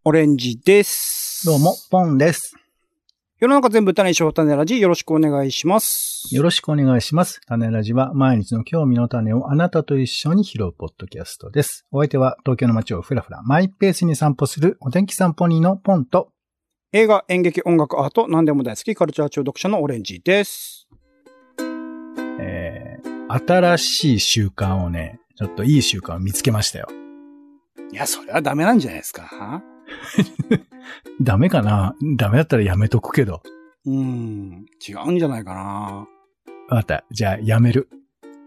オレンジです。 どうも、ポンです。 世の中全部種しょう種ラジよろしくお願いします。 よろしくお願いします。種ラジは毎日の興味の種をあなたと一緒に拾うポッドキャストです。お相手は東京の街をふらふらマイペースに散歩するお天気散歩人のポンと映画、演劇、音楽、アート、何でも大好きカルチャー中毒者のオレンジです。 新しい習慣をね、ちょっといい習慣を見つけましたよ。 いや、それはダメなんじゃないですか。 ダメかな？ダメだったらやめとくけど。 違うんじゃないかな。 わかった。じゃあやめる。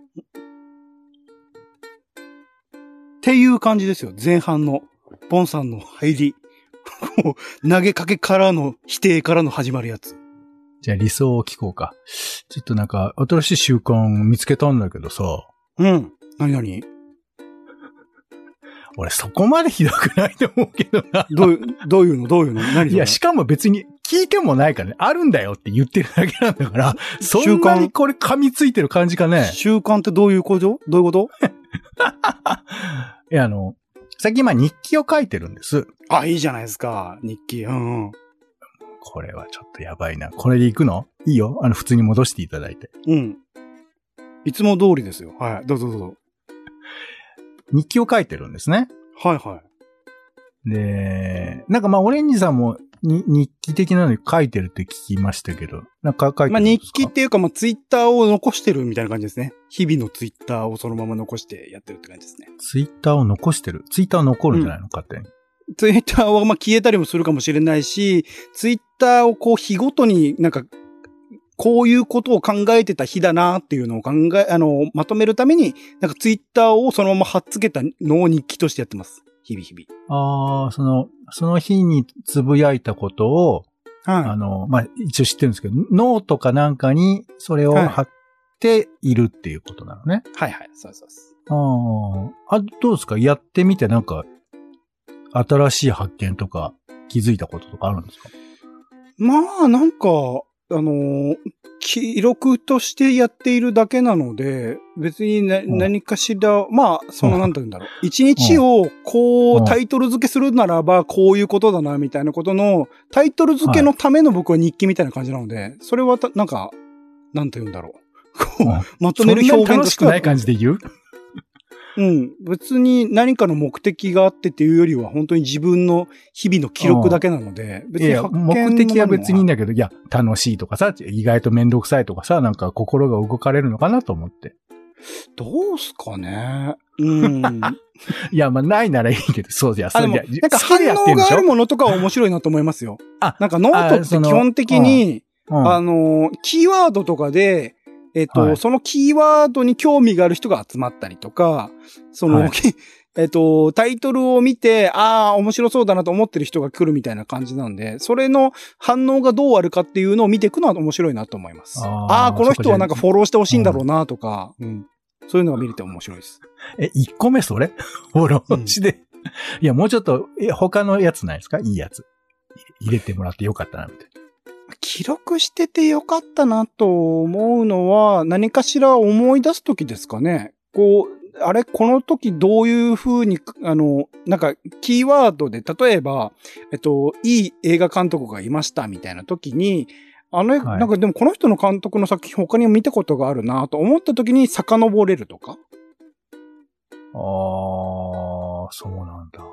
っていう感じですよ。前半のポンさんの入り。投げかけからの否定からの始まるやつ。 じゃあ理想を聞こうか。ちょっとなんか新しい習慣見つけたんだけどさ。 何俺そこまでひどくないと思うけどな。 どういうの何いや、しかも別に聞いてもないからね。あるんだよって言ってるだけなんだから、そんなにこれ噛みついてる感じかね。 習慣ってどういうこといや、最近日記を書いてるんです。 あ、いいじゃないですか、日記。 これはちょっとやばいな。これで行くの？いいよ。普通に戻していただいて。 いつも通りですよ。はい。どうぞ。 日記を書いてるんですね。 はい。 で、なんかオレンジさんも日記的なのに書いてるって聞きましたけど、なんか書いてるんですか？ 日記っていうか、ツイッターを残してるみたいな感じですね。日々のツイッターをそのまま残してやってるって感じですね。 ツイッターを残してる？ツイッターは残るんじゃないの？勝手に。 ツイッターは消えたりもするかもしれないし、ツイッターを日ごとにこういうことを考えてた日だなっていうのをまとめるために、ツイッターをそのまま貼っつけたのを日記としてやってます。日々。 その日につぶやいたことを、一応知ってるんですけど、ノートかなんかにそれを貼っているっていうことなのね。 はい。そうです。 どうですか？やってみて新しい発見とか気づいたこととかあるんですか？ 記録としてやっているだけなので、別に何かしら、なんて言うんだろう。一日をタイトル付けするならば、こういうことだな、みたいなことの、タイトル付けのための僕は日記みたいな感じなので、それはなんて言うんだろう。まとめる表現としては。そんなに楽しくない感じで言う？ 別に何かの目的があってっていうよりは本当に自分の日々の記録だけなので、別に目的は別にいいんだけど、楽しいとかさ、意外とめんどくさいとかさ、心が動かれるのかなと思って。 どうすかね。 いや、ないならいいけど、そうじゃ、 反応があるものとかは面白いなと思いますよ。ノートって基本的に、キーワードとかで、そのキーワードに興味がある人が集まったりとか、タイトルを見て、面白そうだなと思ってる人が来るみたいな感じなんで、それの反応がどうあるかっていうのを見ていくのは面白いなと思います。この人はフォローしてほしいんだろうなとか、そういうのが見れて面白いです。 1個目それ？フォローして。いや、もうちょっと、他のやつないですか？いいやつ。入れてもらってよかったな、みたいな。 記録しててよかったなと思うのは、何かしら思い出すときですかね。この時どういう風に、キーワードで、例えば、いい映画監督がいましたみたいな時に、でもこの人の監督の作品他にも見たことがあるなと思った時に遡れるとか。 そうなんだ。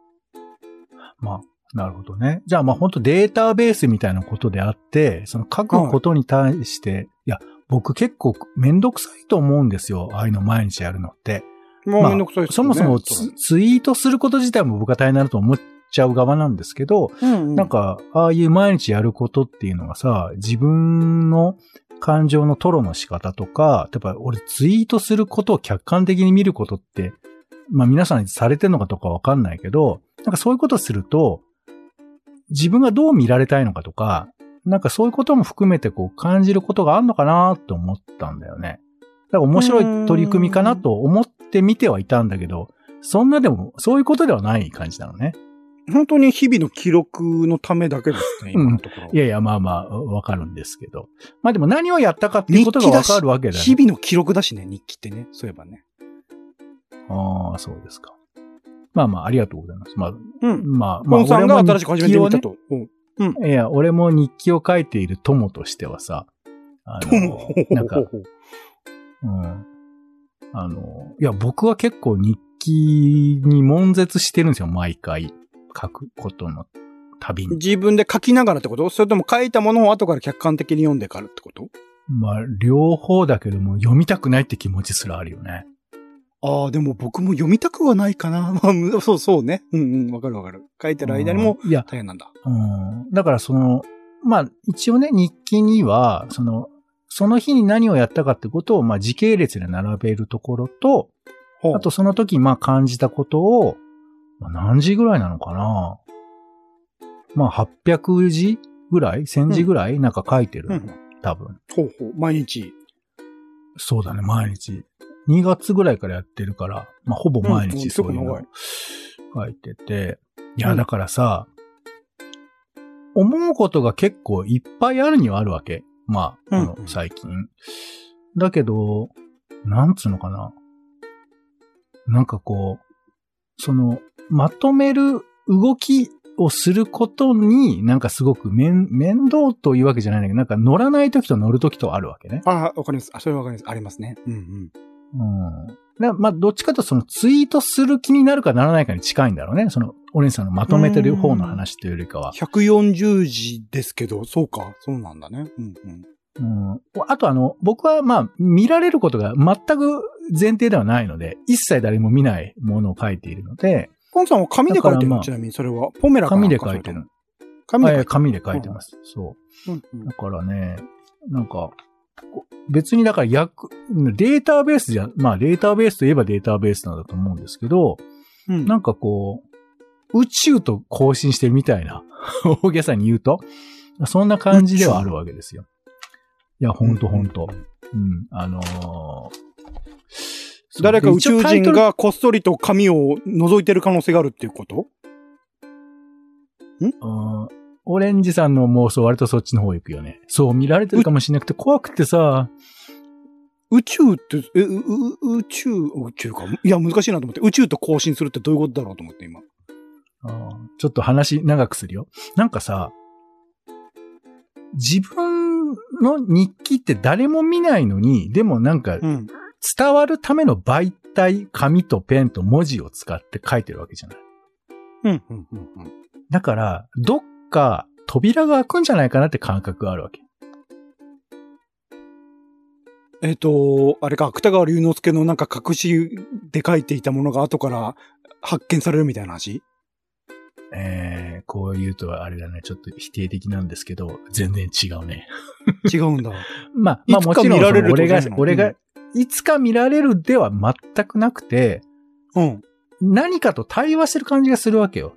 なるほどね。じゃあ本当データベースみたいなことであって、その書くことに対して、僕結構めんどくさいと思うんですよ。ああいうの毎日やるのって。 もうめんどくさいですね。 そもそもツイートすること自体も僕は大変だなと思っちゃう側なんですけど、ああいう毎日やることっていうのがさ、自分の感情の吐露の仕方とか、やっぱ俺ツイートすることを客観的に見ることって、皆さんされてるのかとかわかんないけど、そういうことすると、自分がどう見られたいのかとか、そういうことも含めて感じることがあるのかなと思ったんだよね。だから面白い取り組みかなと思って見てはいたんだけど、そういうことではない感じなのね。 本当に日々の記録のためだけですね、今のところ。 いや、わかるんですけど。でも何をやったかっていうことがわかるわけだよね。 日々の記録だしね、日記ってね、そういえばね。 そうですか。 まあまあ、ありがとうございます。まあ、 うん。 まあ、 ポンさんが新しく始めてみたと。 いや、俺も日記を書いている友としてはさ、なんか、いや、僕は結構日記に悶絶してるんですよ、毎回。書くことのたびに。 自分で書きながらってこと？それとも書いたものを後から客観的に読んでからってこと？ まあ、両方だけども、読みたくないって気持ちすらあるよね。 ああ、でも僕も読みたくはないかな。そうね。わかるわかる。書いてる間にも大変なんだ。 だからまあ、一応ね、日記には、その日に何をやったかってことを、まあ、時系列で並べるところと、あとその時、まあ、感じたことを、何時ぐらいなのかな？まあ、800字ぐらい ?1000 字ぐらいなんか書いてる。多分。 毎日。 そうだね、毎日。2月ぐらいからやってるから、まあ、ほぼ毎日そういうの書いてて。いや、だからさ、思うことが結構いっぱいあるにはあるわけ。まあ、最近。だけど、なんつうのかな。なんかこう、まとめる動きをすることに、なんかすごく面倒というわけじゃないんだけど、なんか乗らないときと乗るときとあるわけね。 ああ、わかります。それわかります。ありますね。 まあ、どっちかというとツイートする気になるかならないかに近いんだろうね。お姉さんのまとめてる方の話というよりかは。 140字ですけど、そうか。そうなんだね。 あと僕はまあ、見られることが全く前提ではないので、一切誰も見ないものを書いているので。 ポンさんは紙で書いてるの？ちなみにそれは。ポメラか紙で書いてる。紙で書いてます。そう。だからね、なんか、別にだからデータベースまあデータベースといえばデータベースなんだと思うんですけど、なんかこう、宇宙と交信してるみたいな、大げさに言うと、そんな感じではあるわけですよ。いや、ほんと。 誰か宇宙人がこっそりと紙を覗いてる可能性があるっていうこと？ オレンジさんの妄想割とそっちの方行くよね。そう見られてるかもしれなくて怖くてさ。 宇宙って、宇宙か。いや、難しいなと思って。宇宙と交信するってどういうことだろうと思って今。 ちょっと話長くするよ。なんかさ、自分の日記って誰も見ないのに、でもなんか、伝わるための媒体、紙とペンと文字を使って書いてるわけじゃない。だから、どっか扉が開くんじゃないかなって感覚があるわけ。 あれか、芥川龍之介のなんか隠しで書いていたものが後から発見されるみたいな話？ こう言うとあれだね、ちょっと否定的なんですけど、全然違うね。 違うんだ。 まあもちろん俺が、いつか見られるでは全くなくて、何かと対話してる感じがするわけよ。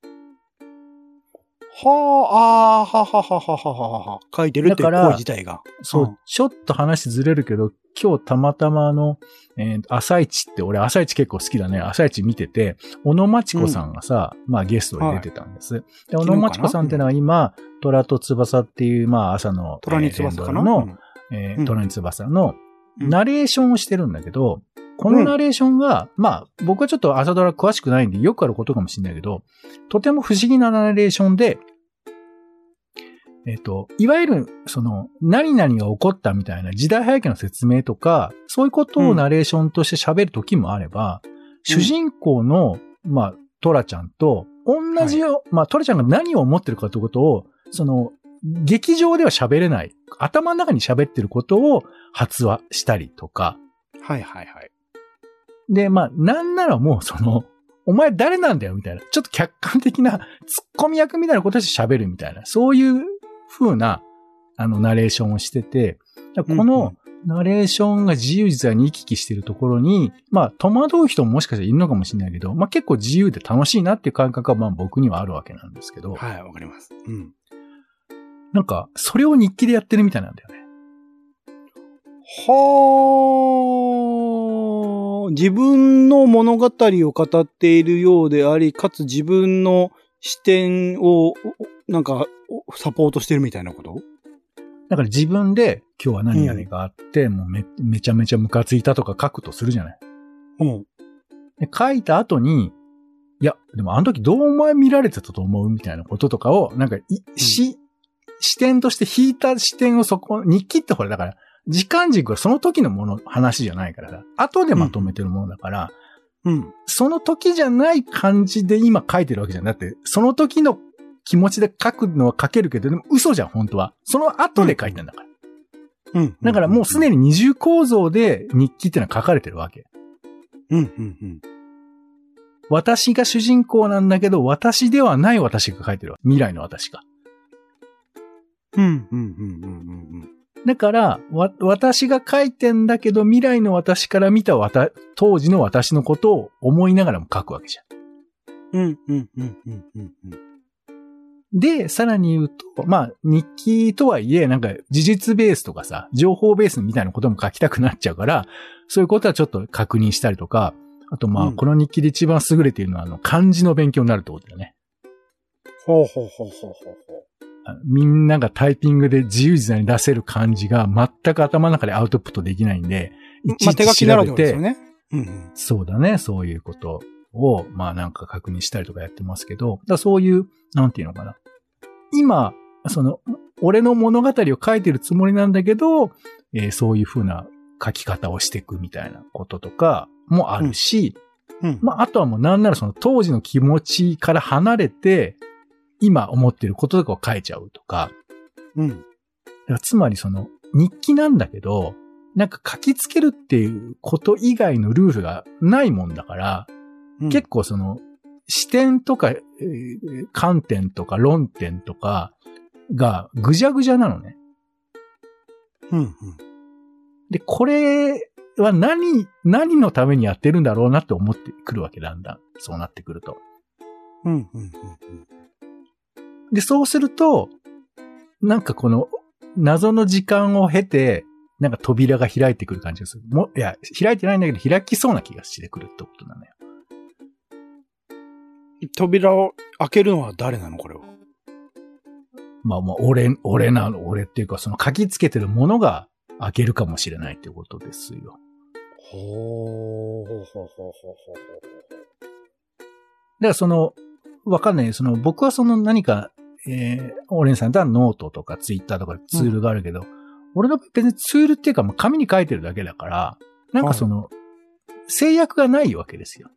書いてるっていう行為自体が。 そう、ちょっと話ずれるけど、今日たまたま朝一って、俺朝一結構好きだね。朝一見てて、小野真知子さんがさ、まあゲストで出てたんです。で、小野真知子さんってのは今、虎と翼っていう、まあ朝の、 虎に翼かな虎に翼のナレーションをしてるんだけど、このナレーションが、まあ僕はちょっと朝ドラ詳しくないんでよくあることかもしれないけど、とても不思議なナレーションで、いわゆる、何々が起こったみたいな時代背景の説明とか、そういうことをナレーションとして喋るときもあれば、主人公の、まあ、トラちゃんと、同じよ、まあ、トラちゃんが何を思ってるかということを、劇場では喋れない、頭の中に喋ってることを発話したりとか。で、まあ、なんならもうお前誰なんだよみたいな、ちょっと客観的なツッコミ役みたいなことで喋るみたいな、そういう風な、ナレーションをしてて、このナレーションが自由自在に行き来してるところに、まあ、戸惑う人ももしかしたらいるのかもしれないけど、まあ結構自由で楽しいなっていう感覚はまあ僕にはあるわけなんですけど。 はい、わかります。 なんか、それを日記でやってるみたいなんだよね。 自分の物語を語っているようであり、かつ自分の視点を、なんか、サポートしてるみたいなこと？ だから自分で今日は何々があって、もうめちゃめちゃムカついたとか書くとするじゃない。で書いた後に、 いや、でもあの時どうお前見られてたと思うみたいなこととかを、なんか視点として引いた視点を日記ってほら、だから、時間軸はその時の話じゃないからだ。後でまとめてるものだから、その時じゃない感じで今書いてるわけじゃん。だって、その時の気持ちで書くのは書けるけど、でも嘘じゃん、本当は。その後で書いてんだから。だからもうすでに二重構造で日記ってのは書かれてるわけ。私が主人公なんだけど、私ではない私が書いてるわ。未来の私が。だから、私が書いてんだけど、未来の私から見た当時の私のことを思いながらも書くわけじゃん。で、さらに言うと、まあ、日記とはいえ、なんか、事実ベースとかさ、情報ベースみたいなことも書きたくなっちゃうから、そういうことはちょっと確認したりとか、あとまあ、この日記で一番優れているのは、漢字の勉強になるってことだよね。みんながタイピングで自由自在に出せる漢字が全く頭の中でアウトプットできないんで、 手書きならではですよね。 そうだね、そういうことを、まあなんか確認したりとかやってますけど、だそういう、なんていうのかな。今、俺の物語を書いてるつもりなんだけど、そういう風な書き方をしていくみたいなこととかもあるし、まああとはもうなんならその当時の気持ちから離れて、今思ってることとかを書いちゃうとか。だからつまり日記なんだけど、なんか書きつけるっていうこと以外のルールがないもんだから、結構視点とか、観点とか論点とかがぐじゃぐじゃなのね。で、これは何のためにやってるんだろうなって思ってくるわけだんだん。そうなってくると。で、そうすると、なんかこの謎の時間を経て、なんか扉が開いてくる感じがする。いや、開いてないんだけど開きそうな気がしてくるってことなのよ。 扉を開けるのは誰なのこれは。 まあ、俺っていうか、書きつけてるものが開けるかもしれないっていうことですよ。だからわかんない。僕は何か、オレンさんだノートとかツイッターとかツールがあるけど、俺の別にツールっていうか、紙に書いてるだけだから、なんか制約がないわけですよ。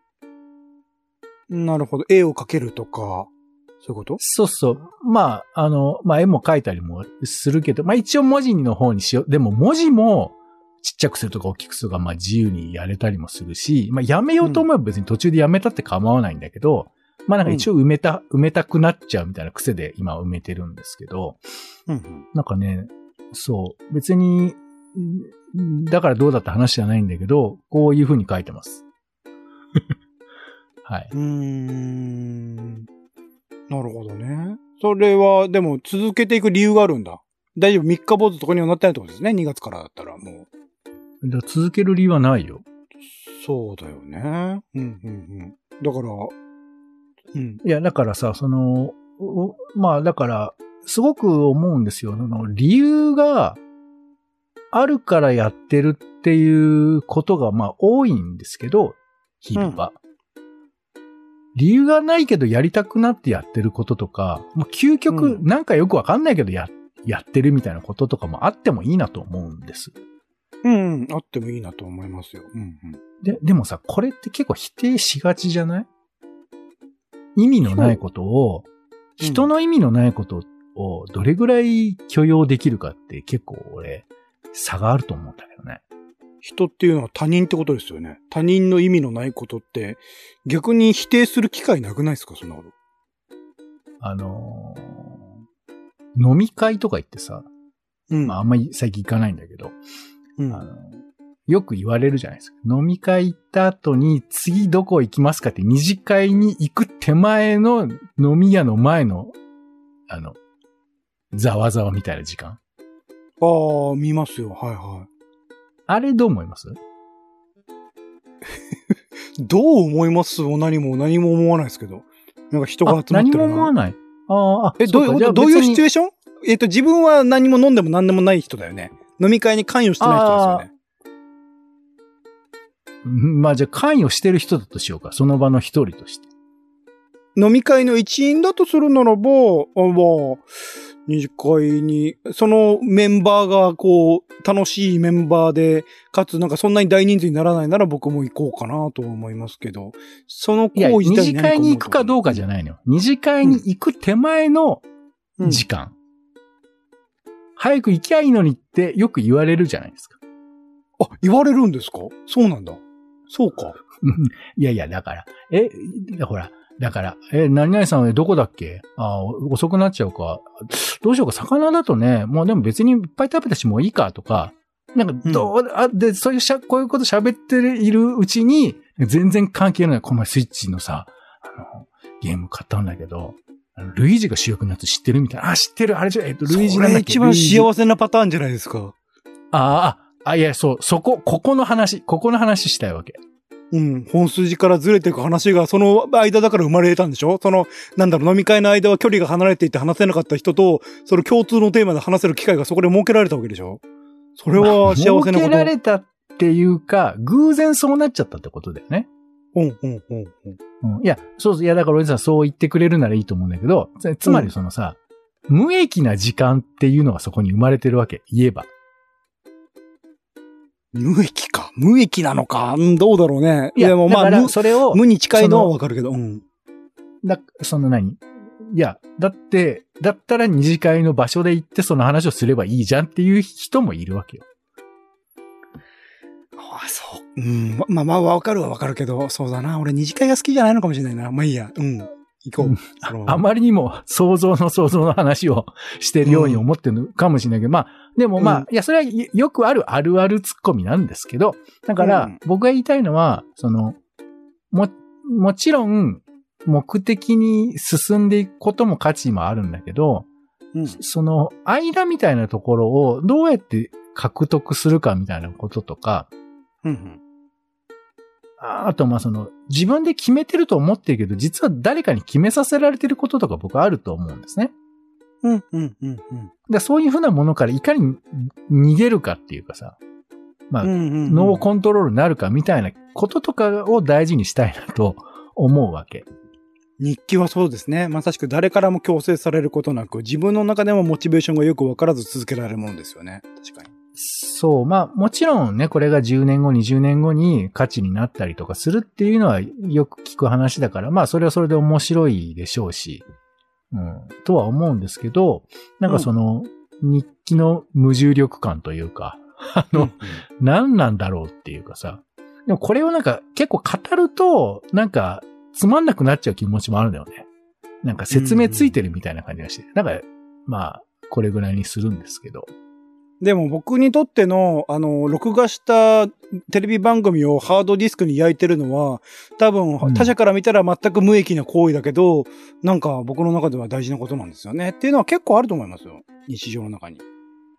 なるほど。絵を描けるとか、そういうこと？ そうそう。まあ、絵も描いたりもするけど、まあ一応文字の方にしよう。でも文字もちっちゃくするとか大きくするとか、まあ自由にやれたりもするし、まあやめようと思えば別に途中でやめたって構わないんだけど、まあなんか一応埋めたくなっちゃうみたいな癖で今埋めてるんですけど、なんかね、そう、別に、だからどうだって話じゃないんだけど、こういう風に書いてます。はい。 なるほどね。それは、でも続けていく理由があるんだ。大丈夫、三日坊主とかにはなってないってことですね。2月からだったらもう。 続ける理由はないよ。 そうだよね。だから、 いや、だからさ、まあだから、すごく思うんですよ。理由があるからやってるっていうことがまあ多いんですけど、日々は。理由がないけどやりたくなってやってることとか、もう究極なんかよくわかんないけどやってるみたいなこととかもあってもいいなと思うんです。 あってもいいなと思いますよ。 でもさ、これって結構否定しがちじゃない？意味のないことを、人の意味のないことをどれぐらい許容できるかって結構俺、差があると思うんだけどね。 人っていうのは他人ってことですよね。他人の意味のないことって逆に否定する機会なくないですか、そんなこと。 飲み会とか行ってさ、まああんまり最近行かないんだけど、よく言われるじゃないですか。飲み会行った後に次どこ行きますかって二次会に行く手前の飲み屋の前の、ざわざわみたいな時間。 見ますよ。はいはい。 あれどう思います？ どう思います？何も思わないですけど。なんか人が集まってるな。 何も思わない。 どういうシチュエーション？自分は何も飲んでも何でもない人だよね。飲み会に関与してない人ですよね。 まあじゃあ関与してる人だとしようか。その場の一人として。 飲み会の一員だとするならば、二次会に、そのメンバーがこう、楽しいメンバーで、かつなんかそんなに大人数にならないなら僕も行こうかなと思いますけど、その行為自体に二次会に行くかどうかじゃないのよ。二次会に行く手前の時間。早く行きゃいいのにってよく言われるじゃないですか。 あ、言われるんですか？そうなんだ。そうか。 いやいや、だから、ほら、だから、何々さんはどこだっけ？遅くなっちゃうか。どうしようか、魚だとね、もうでも別にいっぱい食べたしもういいかとか、なんかで、こういうこと喋っているうちに、全然関係ない。この前スイッチのさ、ゲーム買ったんだけど、ルイージが主役のやつ知ってるみたいな。知ってる。あれじゃ、ルイージなんだっけ？ それ一番幸せなパターンじゃないですか。 いや、そう、ここの話したいわけ。 うん。本筋からずれていく話が、その間だから生まれたんでしょ？飲み会の間は距離が離れていて話せなかった人と、その共通のテーマで話せる機会がそこで設けられたわけでしょ？それは幸せなこと。 設けられたっていうか、偶然そうなっちゃったってことだよね。 いや、いや、だから俺さ、そう言ってくれるならいいと思うんだけど、つまりそのさ、無益な時間っていうのがそこに生まれてるわけ、言えば。 無益か。無益なのか。どうだろうね。 いや、でもまあ、それを。 無に近いのはわかるけど。 何？いや、だったら二次会の場所で行ってその話をすればいいじゃんっていう人もいるわけよ。 そう。まあ、わかるはわかるけど、そうだな。俺二次会が好きじゃないのかもしれないな。まあいいや。行こう。 あまりにも想像の話をしてるように思ってるかもしれないけど、まあ、でもまあ、いや、それはよくあるあるあるツッコミなんですけど、だから、僕が言いたいのは、もちろん、目的に進んでいくことも価値もあるんだけど、その間みたいなところをどうやって獲得するかみたいなこととか、あと自分で決めてると思ってるけど、実は誰かに決めさせられてることとか僕はあると思うんですね。でそういうふうなものからいかに逃げるかっていうかさ、まあ、ノーコントロールになるかみたいなこととかを大事にしたいなと思うわけ。 日記はそうですね。まさしく誰からも強制されることなく、自分の中でもモチベーションがよくわからず続けられるものですよね。確かに。 そう。まあ、もちろんね、これが10年後、20年後に価値になったりとかするっていうのはよく聞く話だから、まあ、それはそれで面白いでしょうし、とは思うんですけど、なんか日記の無重力感というか、何なんだろうっていうかさ、でもこれをなんか結構語ると、なんかつまんなくなっちゃう気持ちもあるんだよね。なんか説明ついてるみたいな感じがして。なんか、まあ、これぐらいにするんですけど。 でも僕にとっての、録画したテレビ番組をハードディスクに焼いてるのは、多分他者から見たら全く無益な行為だけど、なんか僕の中では大事なことなんですよね。っていうのは結構あると思いますよ。日常の中に。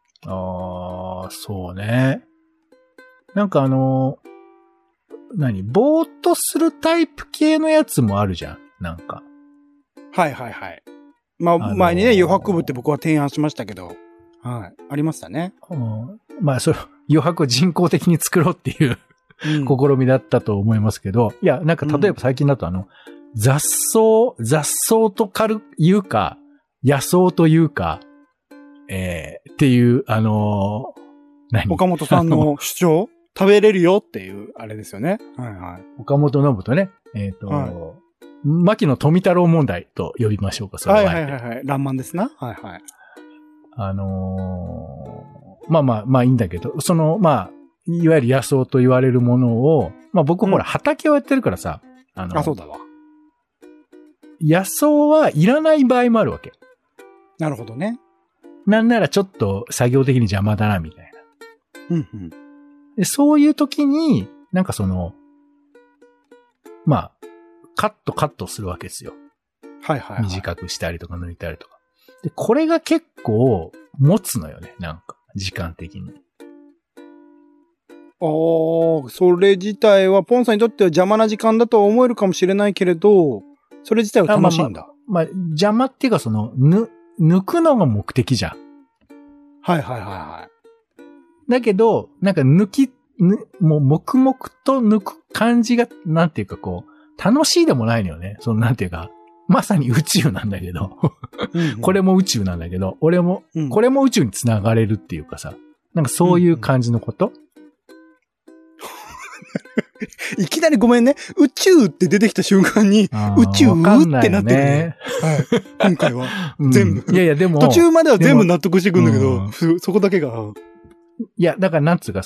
そうね。なんかぼーっとするタイプ系のやつもあるじゃん。なんか。 はい。まあ、前にね、余白部って僕は提案しましたけど。はい。ありましたね。 まあ、余白を人工的に作ろうっていう試みだったと思いますけど、いや、なんか例えば最近だと雑草というか、野草というか、っていう、 岡本さんの主張食べれるよっていう、あれですよね。はい。 岡本信とね、牧野富太郎問題と呼びましょうか、それは。 はい。爛漫ですな。はい。 まあいいんだけど、まあ、いわゆる野草と言われるものを、まあ僕ほら畑をやってるからさ、 そうだわ。 野草はいらない場合もあるわけ。 なるほどね。 なんならちょっと作業的に邪魔だな、みたいな。でそういう時に、なんかまあ、カットするわけですよ。 はい。 短くしたりとか抜いたりとか。で、これが結構持つのよね、なんか、時間的に。 それ自体は、ポンさんにとっては邪魔な時間だとは思えるかもしれないけれど、それ自体は楽しいんだ。 まあ、邪魔っていうか抜くのが目的じゃん。 はい。 だけど、なんか抜もう黙々と抜く感じが、なんていうかこう、楽しいでもないのよね。そのなんていうか、まさに宇宙なんだけど、これも宇宙なんだけど、これも宇宙につながれるっていうかさ、なんかそういう感じのこと、 いきなりごめんね。宇宙って出てきた瞬間に、宇宙ってなってるね。はい。今回は。全部。 いやいや、でも。 途中までは全部納得していくんだけど、そこだけが。 いや、だからなんつうか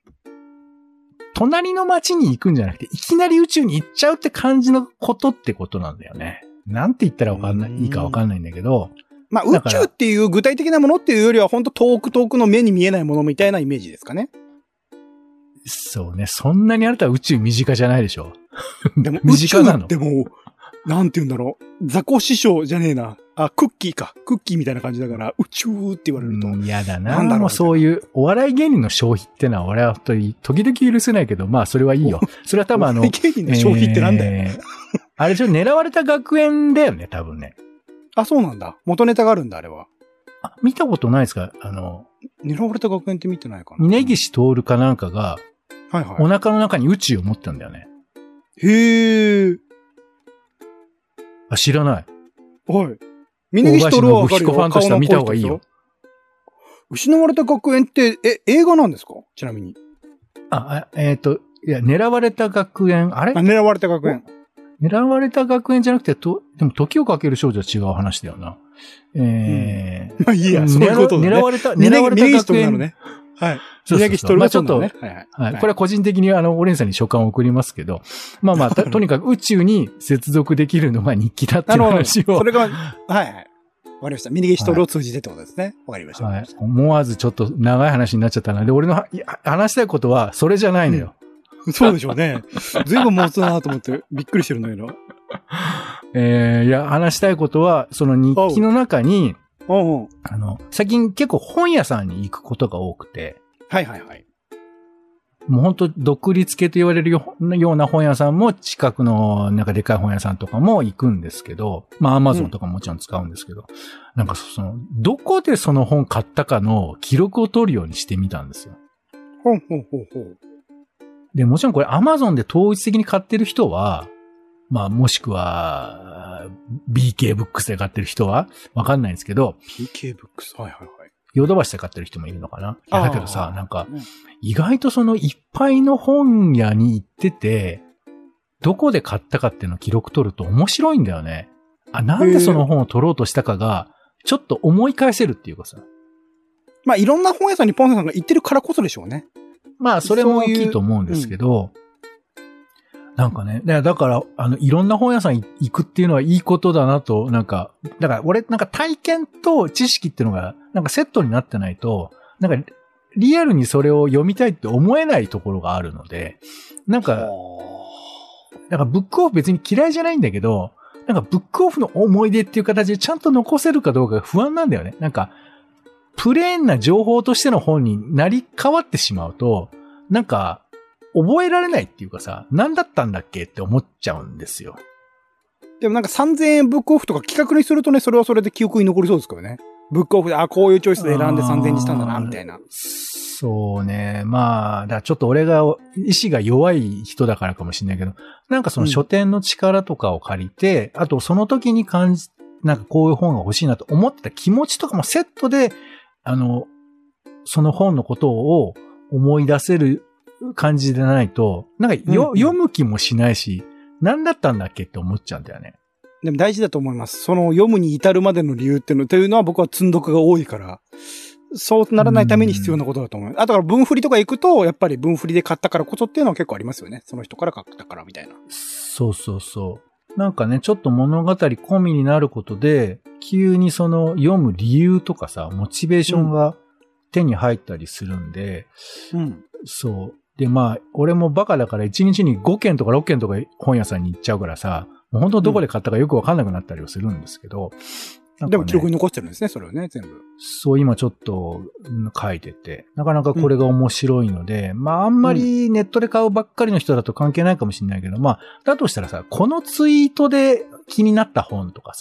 隣の街に行くんじゃなくて、いきなり宇宙に行っちゃうって感じのことってことなんだよね。なんて言ったらいいかわかんないんだけど。 まあ、宇宙っていう具体的なものっていうよりは、本当遠くの目に見えないものみたいなイメージですかね。 そうね。そんなにあなたは宇宙身近じゃないでしょ。 でも、身近なの。でも、なんて言うんだろう。雑魚師匠じゃねえな。クッキーか。クッキーみたいな感じだから、宇宙って言われると。 嫌だな。なんだろう。もうそういう、お笑い芸人の消費ってのは、俺は時々許せないけど、まあ、それはいいよ。それは多分お笑い芸人の消費ってなんだよ。 あれ狙われた学園だよね、多分ね。 あ、そうなんだ。元ネタがあるんだ、あれは。 見たことないですか？ 狙われた学園って見てないかな。 峯岸徹かなんかが、 はいはい。 お腹の中に宇宙を持ってたんだよね。 へー。 知らない。 はい。峯岸徹はわかるよ。 ファンとしては見た方がいいよ。 失われた学園って、映画なんですか？ちなみに。 いや、狙われた学園、あれ？ 狙われた学園。 狙われた学園じゃなくて、でも時をかける少女は違う話だよな。 まあいいや、そういうことね。 狙われた学園。 なのね。はい。 そうそうそう。まあちょっと、 はい。 これは個人的にオレンさんに書簡を送りますけど、まあとにかく宇宙に接続できるのが日記だっていう話を。 それが、はいはい。わかりました。峯岸徹を通じてってことですね。わかりました。はい。 思わずちょっと長い話になっちゃったので、俺の話したいことはそれじゃないのよ。 そうでしょうね。ずいぶん持つなと思ってびっくりしてるんだけど。 いや、話したいことは、その日記の中に、最近結構本屋さんに行くことが多くて。 はいはいはい。 もう本当独立系と言われるような本屋さんも近くのなんかでかい本屋さんとかも行くんですけど、まあ Amazon とかももちろん使うんですけど、なんかどこでその本買ったかの記録を取るようにしてみたんですよ。 ほうほうほうほう。 で、もちろんこれ Amazon で統一的に買ってる人は、まあもしくは BK ブックスで買ってる人はわかんないんですけど、 BK ブックス、はいはいはい。 ヨドバシで買ってる人もいるのかな。だけどさ、なんか、意外といっぱいの本屋に行ってて、どこで買ったかっていうのを記録取ると面白いんだよね。なんでその本を取ろうとしたかが、ちょっと思い返せるっていうかさ。 まあいろんな本屋さんにポンさんが行ってるからこそでしょうね。 まあそれも大きいと思うんですけど、なんかね、だから、いろんな本屋さん行くっていうのはいいことだなと、なんか、だから俺、なんか体験と知識っていうのが、なんかセットになってないと、なんか、リアルにそれを読みたいって思えないところがあるので、なんか、ブックオフ別に嫌いじゃないんだけど、なんかブックオフの思い出っていう形でちゃんと残せるかどうかが不安なんだよね。なんか、プレーンな情報としての本になり変わってしまうと、なんか、覚えられないっていうかさ、何だったんだっけって思っちゃうんですよ。 でもなんか3000円ブックオフとか企画にするとね、それはそれで記憶に残りそうですからね。ブックオフで、こういうチョイスで選んで3000円にしたんだな、みたいな。 そうね。まあ、だからちょっと俺が、意志が弱い人だからかもしれないけど、なんかその書店の力とかを借りて、あとその時になんかこういう本が欲しいなと思ってた気持ちとかもセットで、その本のことを思い出せる感じでないと、なんか読む気もしないし、何だったんだっけって思っちゃうんだよね。 でも大事だと思います。その読むに至るまでの理由っていうのは僕は積んどくが多いから、そうならないために必要なことだと思う。あとから文振りとか行くと、やっぱり文振りで買ったからこそっていうのは結構ありますよね。その人から買ったからみたいな。 そうそうそう。なんかね、ちょっと物語込みになることで、急にその読む理由とかさ、モチベーションが手に入ったりするんで、そう。で、まあ、俺もバカだから1日に5軒とか6軒とか本屋さんに行っちゃうからさ、もう本当どこで買ったかよくわかんなくなったりはするんですけど。 ね、でも記録に残してるんですね、それをね、全部。 そう、今ちょっと書いてて、なかなかこれが面白いので、まああんまりネットで買うばっかりの人だと関係ないかもしれないけど、まあ、だとしたらさ、このツイートで気になった本とかさ、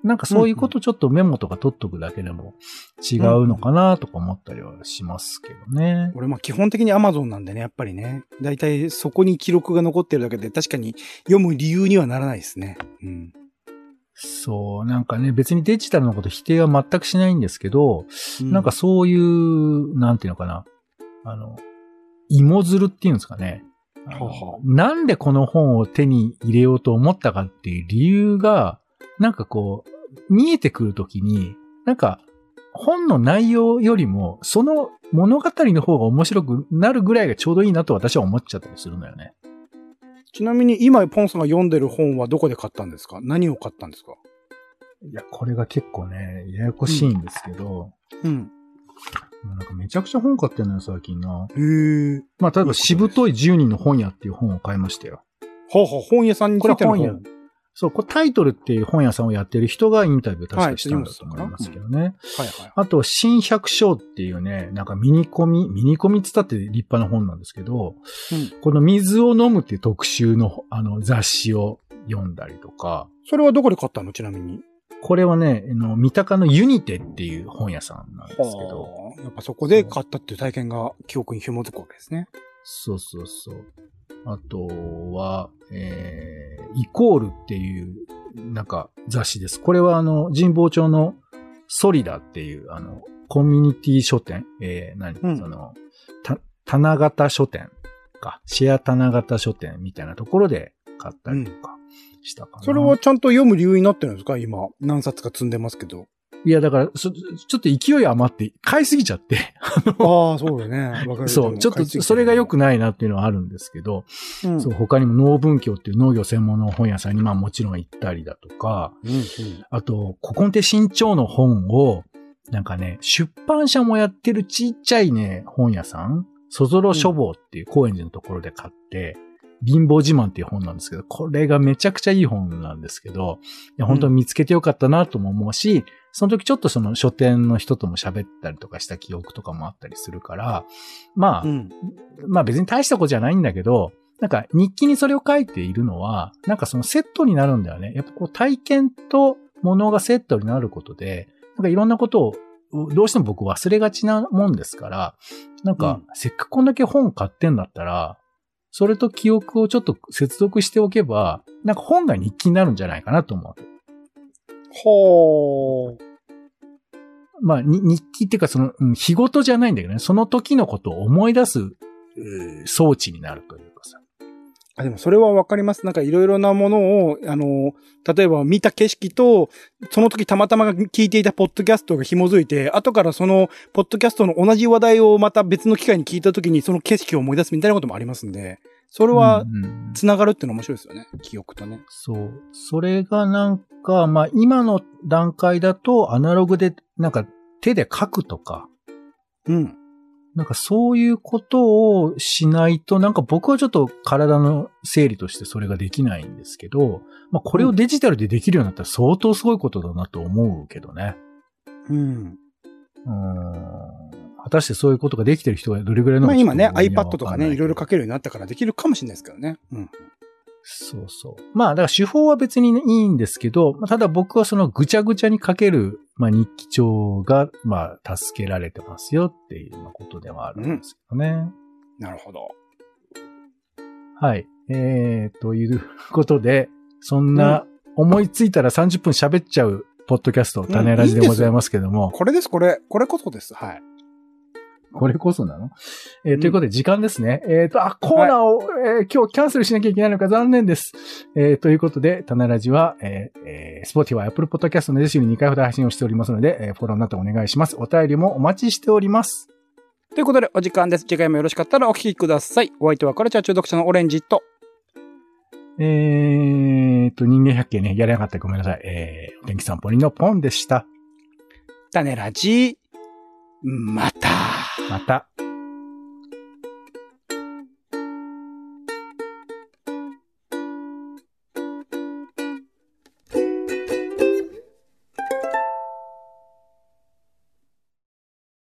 なんかそういうことちょっとメモとか取っとくだけでも違うのかなとか思ったりはしますけどね。 俺基本的に Amazon なんでね、やっぱりね。だいたいそこに記録が残ってるだけで確かに読む理由にはならないですね。うん。 そう、なんかね、別にデジタルのこと否定は全くしないんですけど、なんかそういう、なんていうのかな。芋づるっていうんですかね。なんでこの本を手に入れようと思ったかっていう理由が、なんかこう、見えてくるときに、なんか、本の内容よりも、その物語の方が面白くなるぐらいがちょうどいいなと私は思っちゃったりするのよね。 ちなみに今ポンさんが読んでる本はどこで買ったんですか？何を買ったんですか？ いや、これが結構ね、ややこしいんですけど、なんかめちゃくちゃ本買ってんのよ、最近な。まあ、例えば、しぶとい10人の本屋っていう本を買いましたよ。 本屋さんについての本。 そう、これタイトルっていう本屋さんをやってる人がインタビュー確かしたんだと思いますけどね。あと、新百姓っていうね、なんかミニコミつったって立派な本なんですけど、この水を飲むっていう特集の雑誌を読んだりとか。 それはどこで買ったの？ちなみに。 これはね、三鷹のユニテっていう本屋さんなんですけど。 やっぱそこで買ったっていう体験が記憶に紐づくわけですね。 そう。あとは、イコールっていう、なんか雑誌です。これは神保町のソリダっていう、コミュニティ書店、棚型書店か、シェア棚型書店みたいなところで買ったりとかしたかな。 それはちゃんと読む理由になってるんですか？今、何冊か積んでますけど。 いや、だから、ちょっと勢い余って買いすぎちゃって。 そうだね。わかる。 そう、ちょっとそれが良くないなっていうのはあるんですけど、そう、他にも農文教っていう農業専門の本屋さんにもちろん行ったりだとか、あと、古今亭新潮の本を、なんかね、出版社もやってるちっちゃいね、本屋さん、そぞろ書房っていう高円寺のところで買って、貧乏自慢っていう本なんですけど、これがめちゃくちゃいい本なんですけど、いや本当に見つけてよかったなとも思うし、その時ちょっとその書店の人とも喋ったりとかした記憶とかもあったりするから、まあ別に大したことじゃないんだけど、なんか日記にそれを書いているのは、なんかそのセットになるんだよね。やっぱこう体験と物がセットになることで、なんかいろんなことをどうしても僕忘れがちなもんですから、なんかせっかくこんだけ本買ってんだったら、それと記憶をちょっと接続しておけば、なんか本が日記になるんじゃないかなと思う。まあ、日記っていうか日ごとじゃないんだけどね、その時のことを思い出す、装置になるというかさ。 でもそれはわかります。なんかいろいろなものを、例えば見た景色と、その時たまたま聞いていたポッドキャストが紐づいて、後からそのポッドキャストの同じ話題をまた別の機会に聞いた時にその景色を思い出すみたいなこともありますんで、それは繋がるっていうのは面白いですよね。記憶とね。 そう。それがなんか、まあ今の段階だとアナログでなんか手で書くとか。なんかそういうことをしないと、なんか僕はちょっと体の整理としてそれができないんですけど、まあこれをデジタルでできるようになったら相当すごいことだなと思うけどね。果たしてそういうことができてる人がどれぐらいのか。 まあ今ね、iPad とかね、いろいろ書けるようになったからできるかもしれないですけどね。 そうそう。まあだから手法は別にいいんですけど、ただ僕はそのぐちゃぐちゃに書ける、まあ日記帳が、まあ助けられてますよっていうことではあるんですけどね。 なるほど。 はい。ということで、そんな思いついたら30分喋っちゃうポッドキャスト、種ラジでございますけども。 これです、これこそです。はい。 これこそなの？ということで時間ですね。コーナーを、今日キャンセルしなきゃいけないのか残念です。ということで、種ラジは、Spotify、Apple Podcast の週に2回ほど配信をしておりますので、フォローなどお願いします。お便りもお待ちしております。 ということで、お時間です。次回もよろしかったらお聞きください。お相手はカルチャー中毒者のオレンジと、 人間百景ね、やれなかったらごめんなさい。お天気散歩人のポンでした。 種ラジ、また。 また。